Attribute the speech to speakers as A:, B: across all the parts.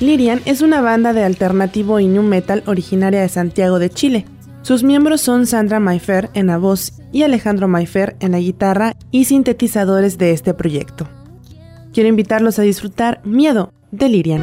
A: Lyrian es una banda de alternativo y nu metal originaria de Santiago de Chile. Sus miembros son Sandra Mayfer en la voz y Alejandro Mayfer en la guitarra y sintetizadores de este proyecto. Quiero invitarlos a disfrutar Miedo de Lyrian.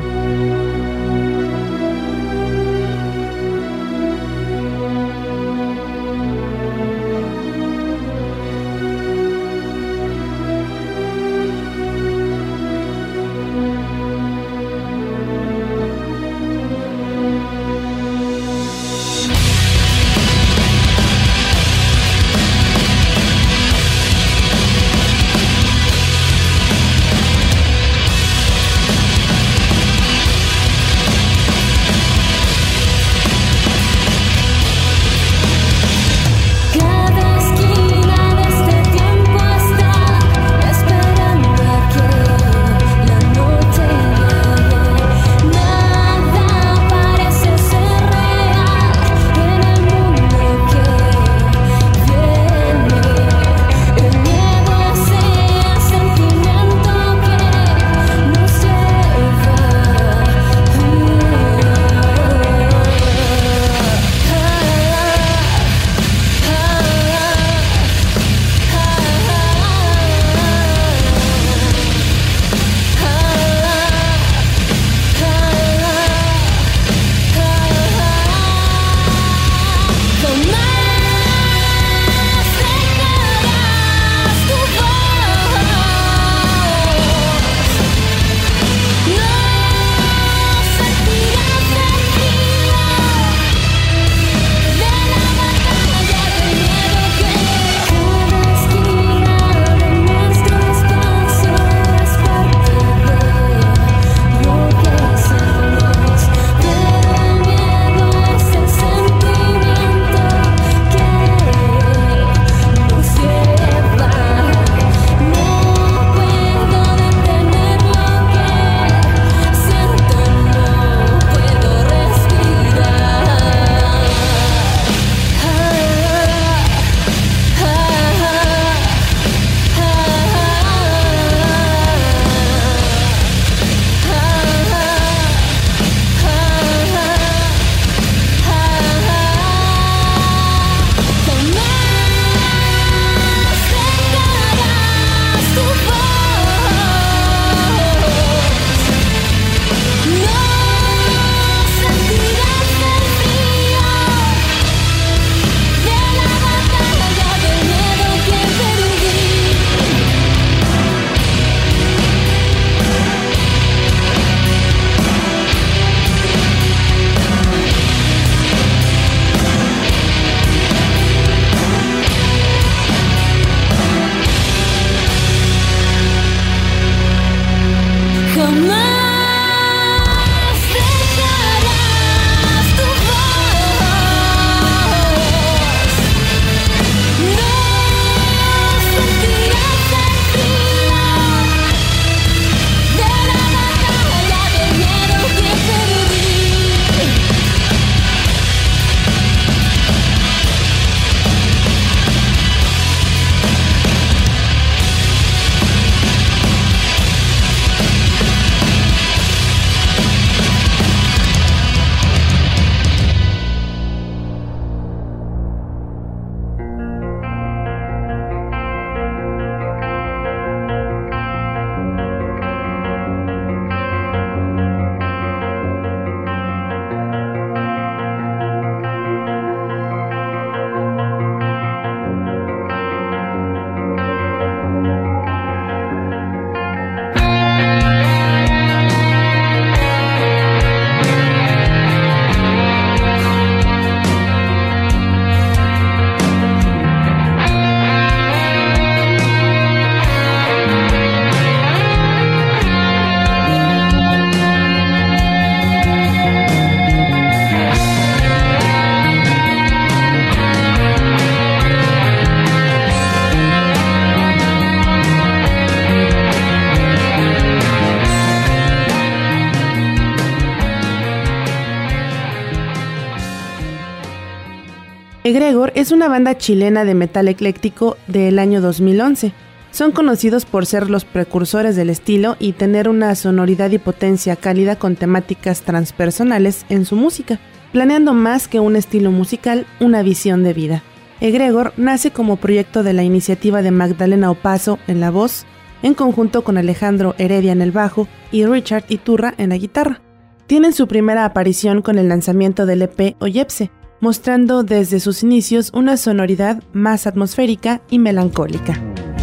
A: Egregor es una banda chilena de metal ecléctico del año 2011. Son conocidos por ser los precursores del estilo y tener una sonoridad y potencia cálida con temáticas transpersonales en su música, planeando más que un estilo musical, una visión de vida. Egregor nace como proyecto de la iniciativa de Magdalena Opazo en la voz, en conjunto con Alejandro Heredia en el bajo y Richard Iturra en la guitarra. Tienen su primera aparición con el lanzamiento del EP Oyepse, mostrando desde sus inicios una sonoridad más atmosférica y melancólica.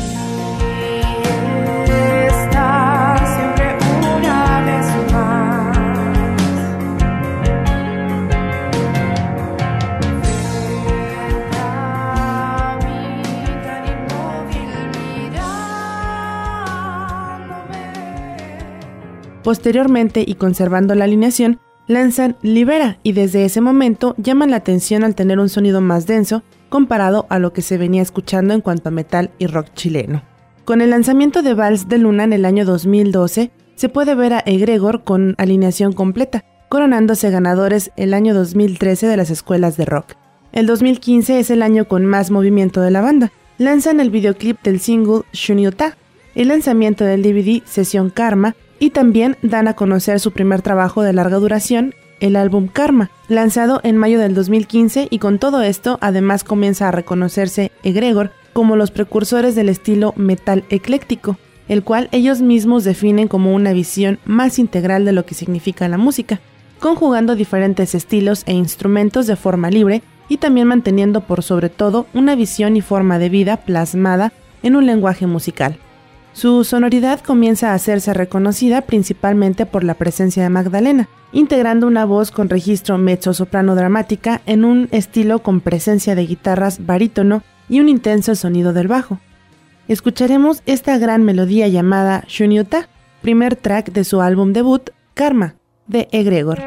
A: Posteriormente, y conservando la alineación, lanzan Libera y desde ese momento llaman la atención al tener un sonido más denso comparado a lo que se venía escuchando en cuanto a metal y rock chileno. Con el lanzamiento de Vals de Luna en el año 2012, se puede ver a Egregor con alineación completa, coronándose ganadores el año 2013 de las escuelas de rock. El 2015 es el año con más movimiento de la banda. Lanzan el videoclip del single Shuniota, el lanzamiento del DVD Sesión Karma, y también dan a conocer su primer trabajo de larga duración, el álbum Karma, lanzado en mayo del 2015, y con todo esto además comienza a reconocerse Egregor como los precursores del estilo metal ecléctico, el cual ellos mismos definen como una visión más integral de lo que significa la música, conjugando diferentes estilos e instrumentos de forma libre y también manteniendo por sobre todo una visión y forma de vida plasmada en un lenguaje musical. Su sonoridad comienza a hacerse reconocida principalmente por la presencia de Magdalena, integrando una voz con registro mezzo-soprano dramática en un estilo con presencia de guitarras barítono y un intenso sonido del bajo. Escucharemos esta gran melodía llamada Shuniota, primer track de su álbum debut, Karma, de Egregor.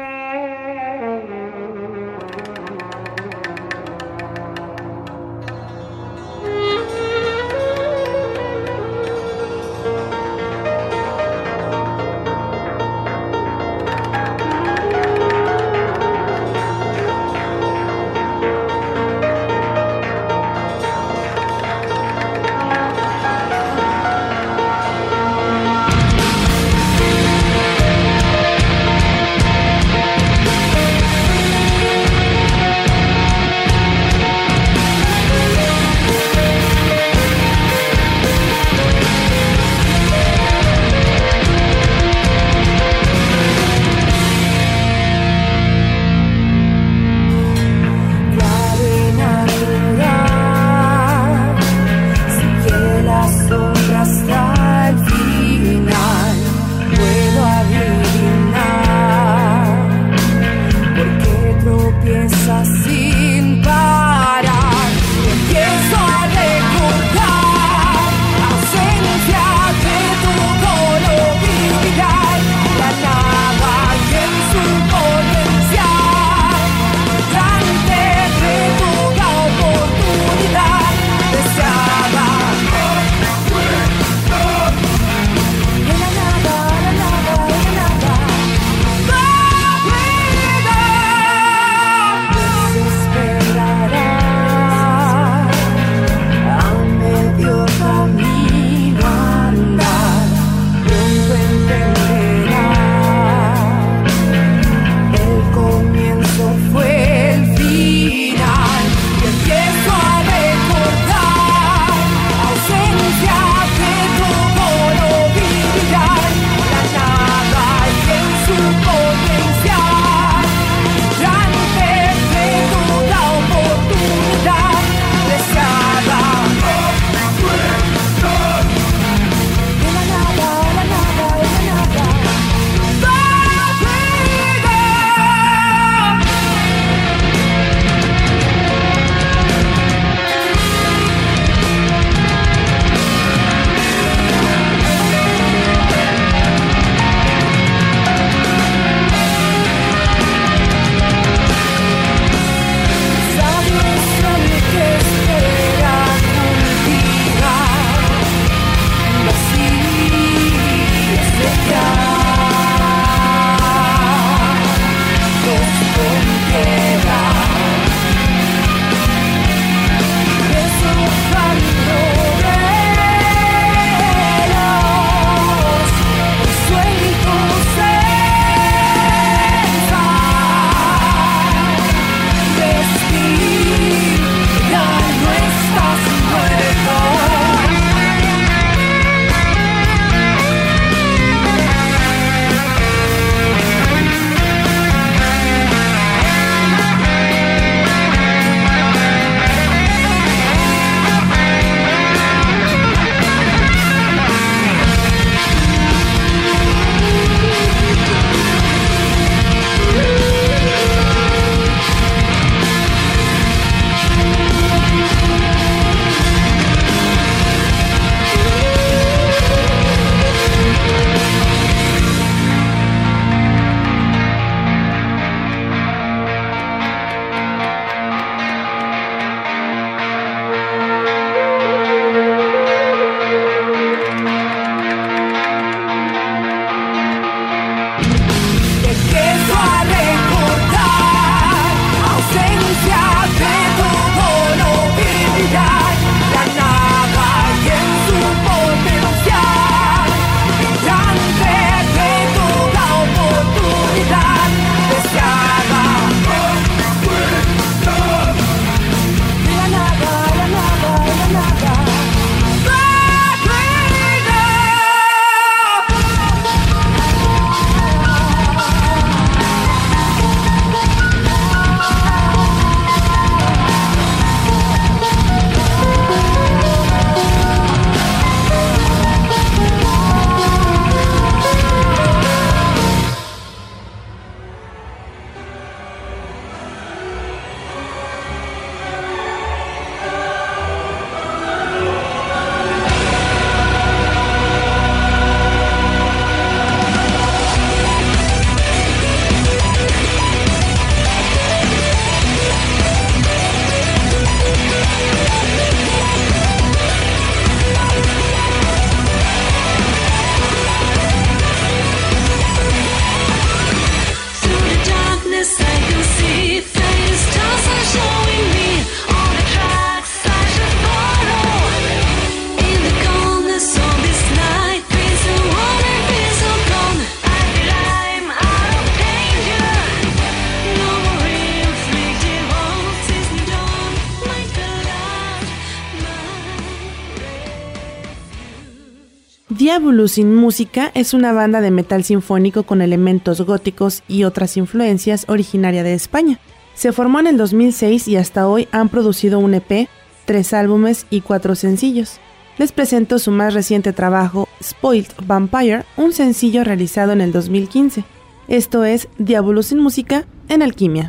A: Diabolus in Musica es una banda de metal sinfónico con elementos góticos y otras influencias originaria de España. Se formó en el 2006 y hasta hoy han producido un EP, 3 álbumes y 4 sencillos. Les presento su más reciente trabajo, Spoiled Vampire, un sencillo realizado en el 2015. Esto es Diabolus in Musica en Alquimia.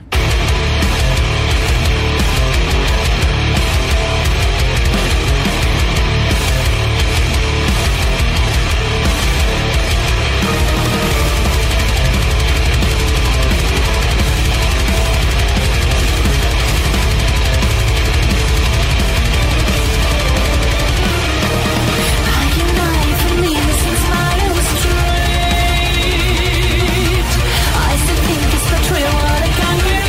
B: I still think it's the truth, what I can't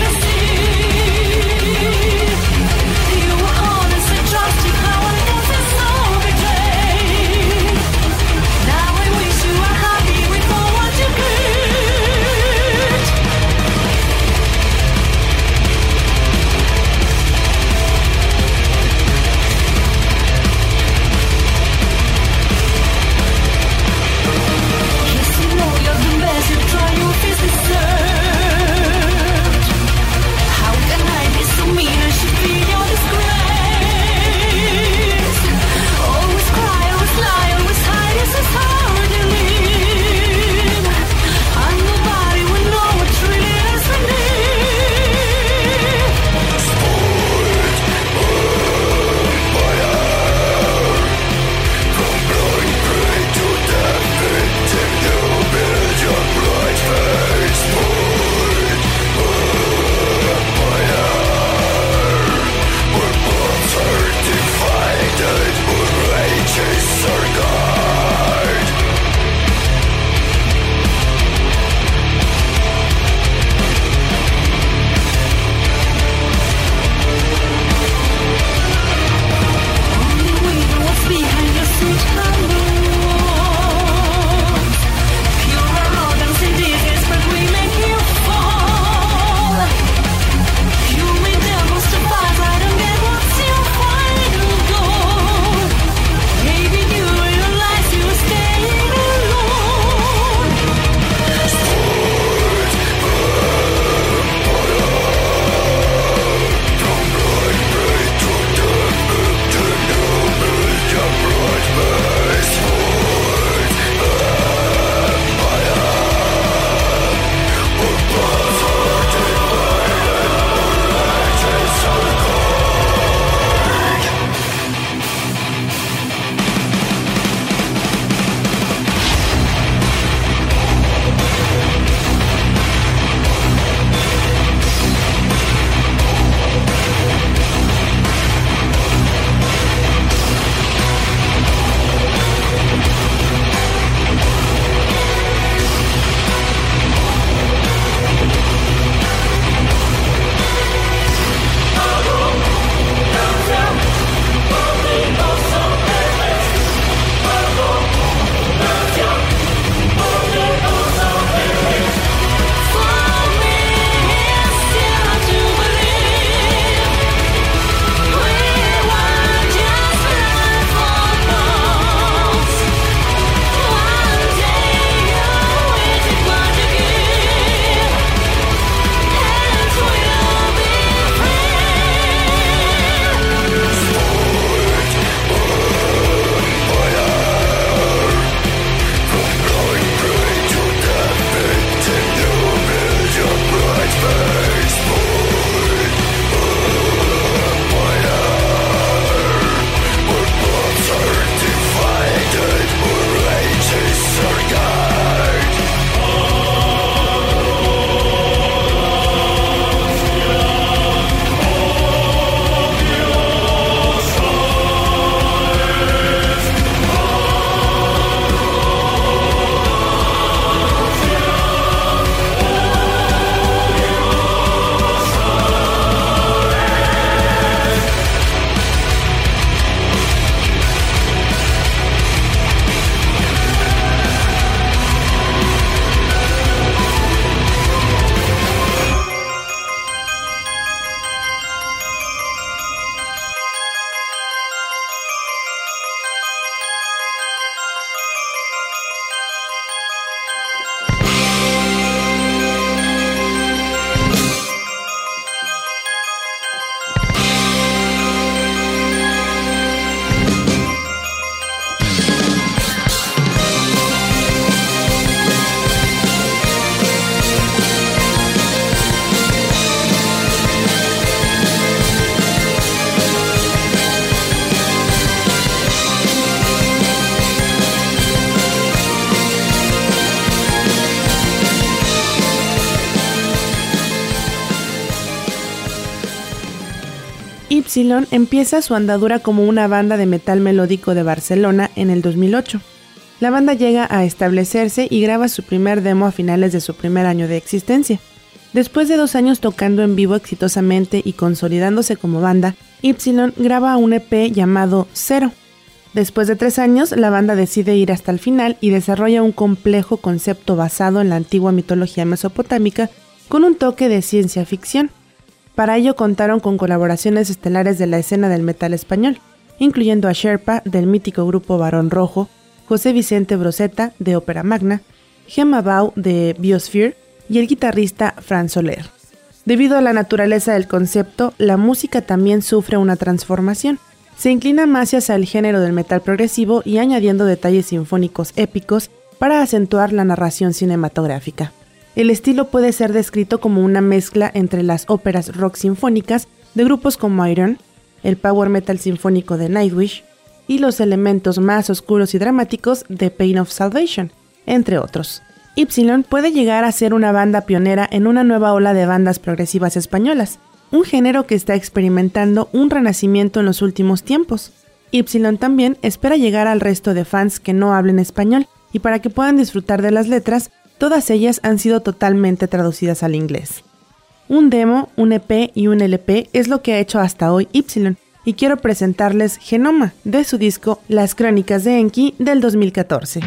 A: Ypsilon empieza su andadura como una banda de metal melódico de Barcelona en el 2008. La banda llega a establecerse y graba su primer demo a finales de su primer año de existencia. Después de 2 años tocando en vivo exitosamente y consolidándose como banda, Ypsilon graba un EP llamado Zero. Después de 3 años, la banda decide ir hasta el final y desarrolla un complejo concepto basado en la antigua mitología mesopotámica con un toque de ciencia ficción. Para ello contaron con colaboraciones estelares de la escena del metal español, incluyendo a Sherpa del mítico grupo Barón Rojo, José Vicente Broceta de Ópera Magna, Gemma Bau de Biosphere y el guitarrista Fran Soler. Debido a la naturaleza del concepto, la música también sufre una transformación. Se inclina más hacia el género del metal progresivo y añadiendo detalles sinfónicos épicos para acentuar la narración cinematográfica. El estilo puede ser descrito como una mezcla entre las óperas rock sinfónicas de grupos como Iron, el power metal sinfónico de Nightwish y los elementos más oscuros y dramáticos de Pain of Salvation, entre otros. Ypsilon puede llegar a ser una banda pionera en una nueva ola de bandas progresivas españolas, un género que está experimentando un renacimiento en los últimos tiempos. Ypsilon también espera llegar al resto de fans que no hablen español y para que puedan disfrutar de las letras, todas ellas han sido totalmente traducidas al inglés. Un demo, un EP y un LP es lo que ha hecho hasta hoy Ypsilon, y quiero presentarles Genoma, de su disco Las Crónicas de Enki del 2014.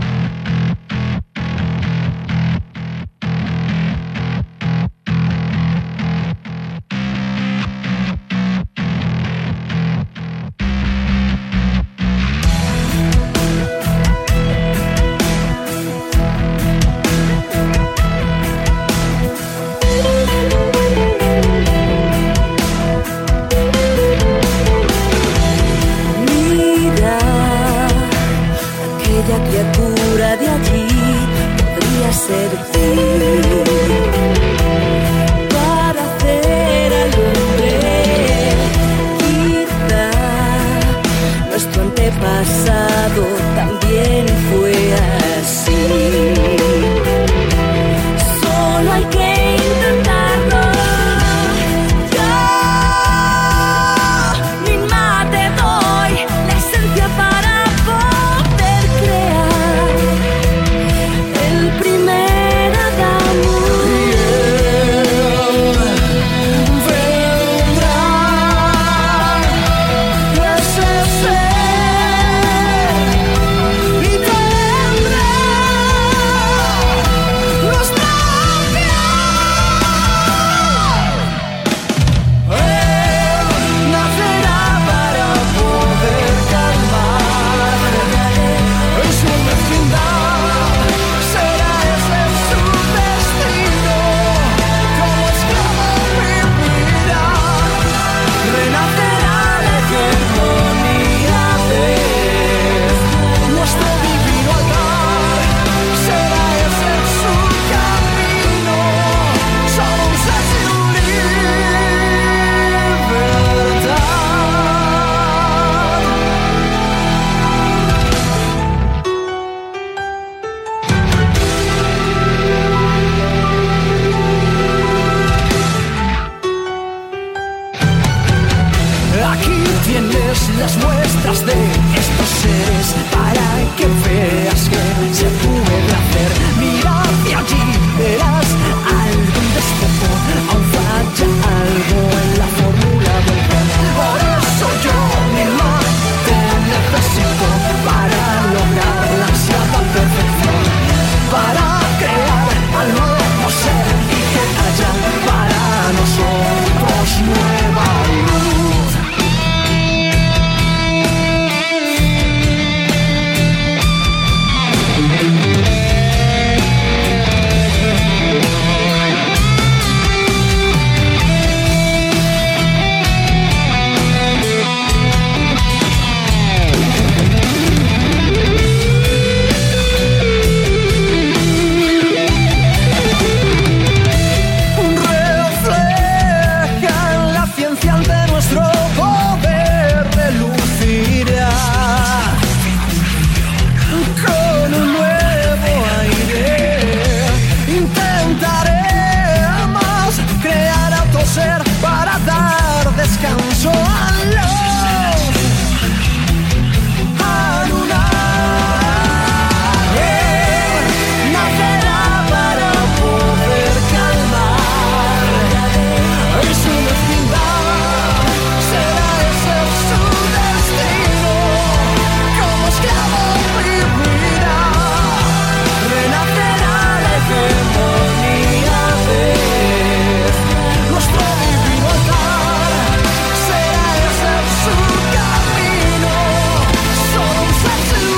B: Criatura de allí podría ser tú para hacer al hombre. Quizá nuestro antepasado también fue así. Solo hay que intentarlo. Yo misma te doy la esencia para las muestras de estos seres para que veas que se puede hacer. Mira hacia allí, verás algún despojo, aún falla algo en la fórmula del plan. Por eso yo misma te necesito para lograr la ansiada perfección, para crear al nuevo ser y que haya para nosotros nueva luz. Para dar descanso. Nacerá para poder calmar y su mezquindad será ese su destino. Como esclavo vivirá, renacerá la hegemonía de nuestro divino altar. Será ese su camino, solo un ser sin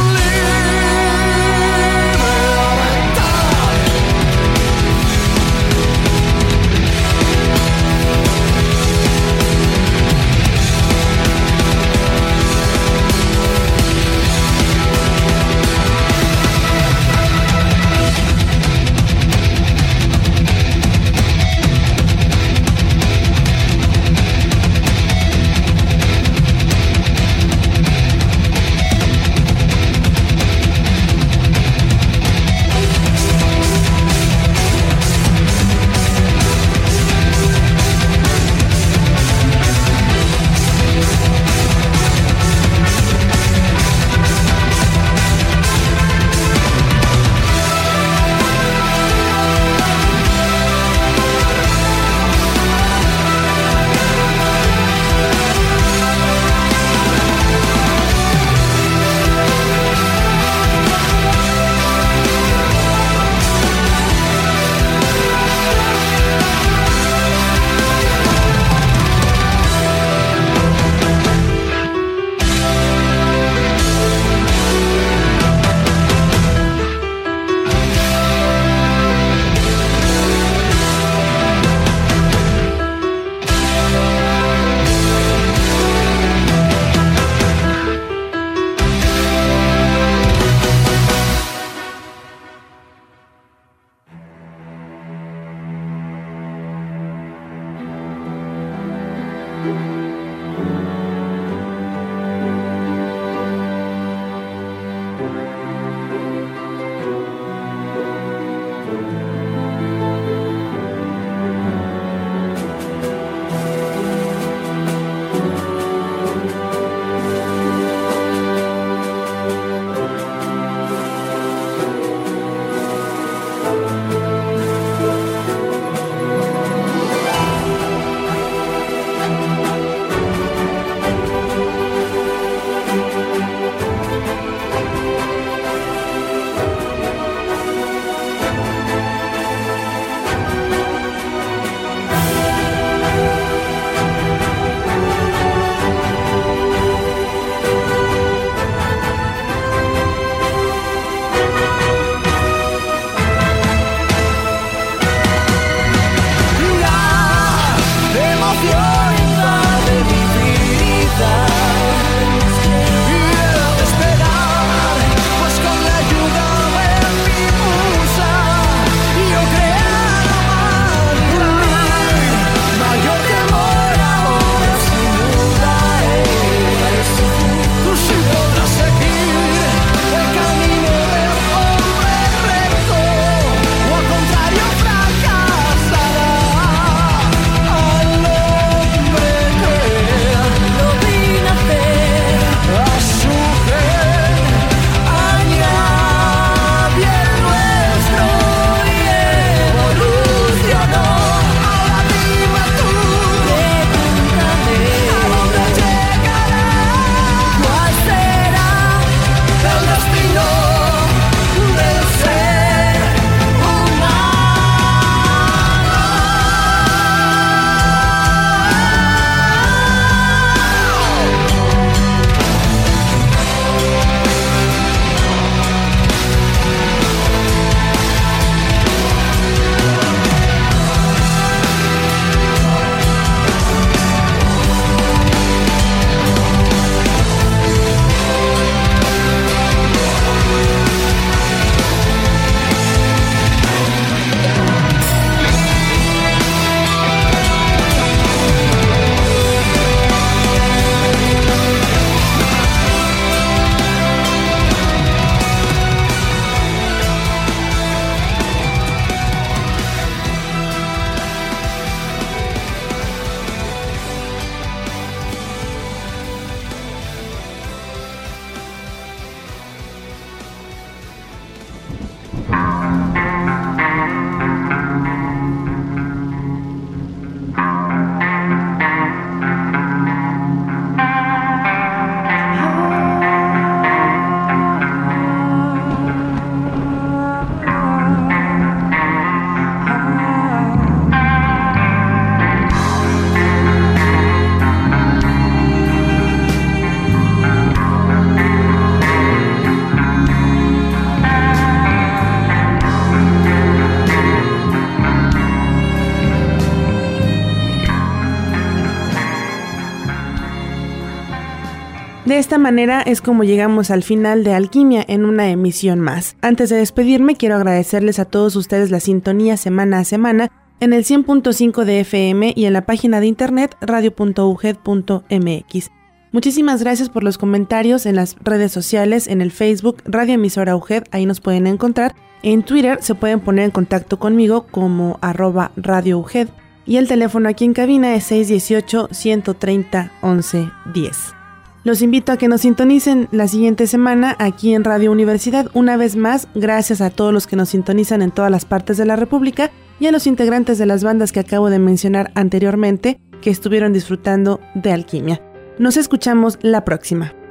A: De esta manera es como llegamos al final de Alquimia en una emisión más. Antes de despedirme, quiero agradecerles a todos ustedes la sintonía semana a semana en el 100.5 de FM y en la página de internet radio.uged.mx. Muchísimas gracias por los comentarios en las redes sociales, en el Facebook Radio Emisora UGED, ahí nos pueden encontrar. En Twitter se pueden poner en contacto conmigo como @Radio UGED y el teléfono aquí en cabina es 618-130-1110. Los invito a que nos sintonicen la siguiente semana aquí en Radio Universidad. Una vez más, gracias a todos los que nos sintonizan en todas las partes de la República y a los integrantes de las bandas que acabo de mencionar anteriormente que estuvieron disfrutando de Alquimia. Nos escuchamos la próxima.